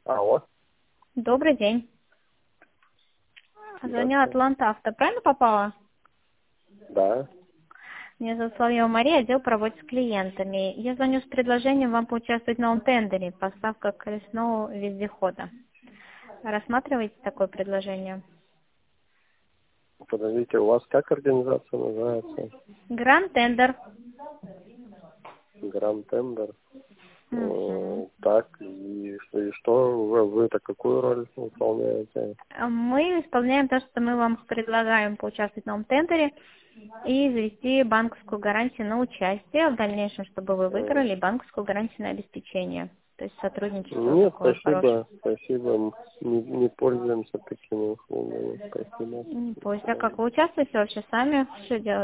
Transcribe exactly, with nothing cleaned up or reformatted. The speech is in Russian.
Алло, Добрый день. Звоню здравствуйте. Атланта Авто. Правильно попала? Да. Меня зовут Соловьева Мария, отдел по работе с клиентами. Я звоню с предложением вам поучаствовать в новом тендере «Поставка колесного вездехода». Рассматриваете такое предложение? Подождите, у вас как организация называется? Гранд тендер. Гранд Тендер. Мгм. Э, Так, и что, и что вы, вы-то какую роль выполняете? А Мы исполняем то, что мы вам предлагаем поучаствовать в новом тендере и завести банковскую гарантию на участие, а в дальнейшем, чтобы вы Э, выиграли банковскую гарантию на обеспечение. То есть сотрудничество Нет, такое хорошее. спасибо, спасибо. Не, не пользуемся такими услугами. Спасибо. Не До позже. А как свидания. вы участвуете вообще сами? Что делаете?